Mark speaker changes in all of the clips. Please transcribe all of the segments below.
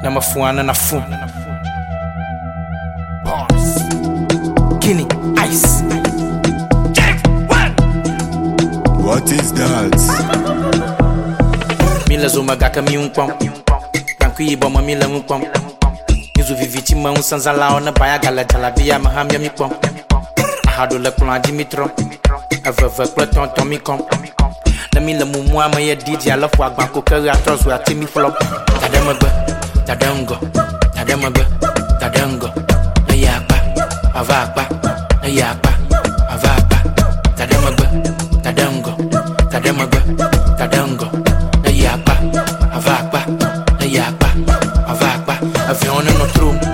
Speaker 1: I'm a fool and a fool. Bars. Guinea, ice.
Speaker 2: What is that?
Speaker 1: Mila zoma gaka mi unkwam. Kankui boma mila unkwam. Izu viviti ma unsanzala ona baya gala jalabia mahamia mi kwam. Ahado le plan Dimitro. Aveve kleton ton mi kom. Na mila mumwa ma ye DJ ala fwa gbanko keri atros we atimi flop. Tademagbe, tadengo, tademagbe, tadengo. Na yakba, avakba, na yakba, avakba. Tademagbe, tadengo, tademagbe, tadengo. Na yakba, avakba, na yakba, avakba. Avion no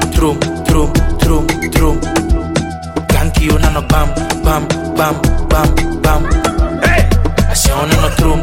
Speaker 1: trum. Ganki yo na no bam, bam, bam, bam, bam. Hey! Avion no trum.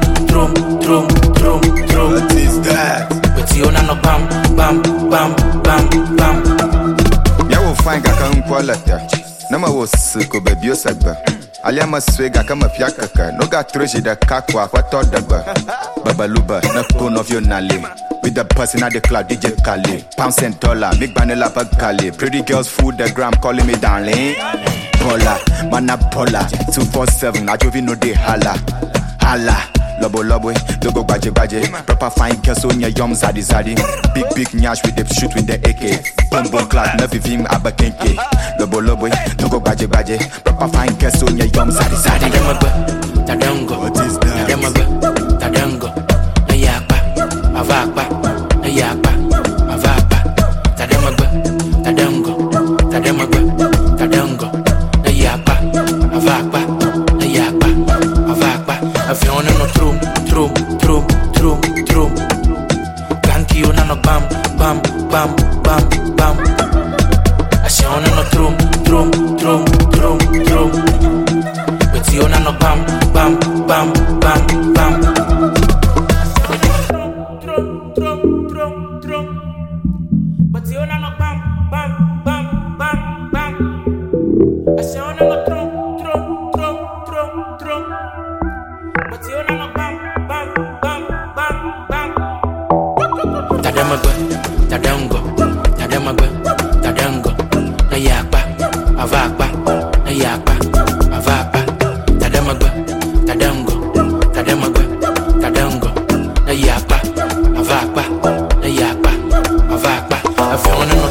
Speaker 2: What is that?
Speaker 1: But you na no bam, bam, bam, bam, bam.
Speaker 2: Ya wo fine kaka nkwalata. Na ma wo siko baby osagba. Aliama swega kama fiakaka. No ga troje da kakwa kwa todaba. Babaluba na phone of your nale. With the person at the club, DJ Kali. Pounds and dollar, make vanilla bag Kali. Pretty girls food the gram, calling me darling. Pola, mana pola. 247, I drove no de hala. Lobo, dogo baje. Proper fine girls on your yum zadi. Big nyash with the shoot with the AK. Bomb class, never vim abakenke. Lobo, dogo baje. Proper fine girls on your yum zadi.
Speaker 1: Tadengo,
Speaker 2: What is that?
Speaker 1: tadengo. Na yakba, avakba, na yakba, avakba. Tadengo. Na yakba, avakba, na yakba, avakba. Avion no trum. Ganki yo na no bam, bam, bam, bam, bam. Avion no trum. But you na no bam, bam, bam, bam, bam. Trum. But you na no bam, bam, bam, bam, bam. Avion no trum. But you na no bam, bam, bam, bam, bam. Tademagbe, tadengo. Na yakba, avakba, na yakba, avakba. Tademagbe, tadengo. Na yakba, avakba, na yakba, avakba. Avion no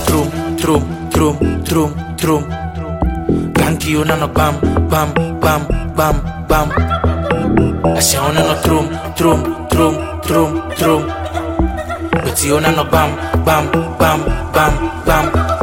Speaker 1: trum. Ganki yo na no bam, bam, bam, bam, bam. Avion no trum. But you na no bam, bam, bam, bam, bam.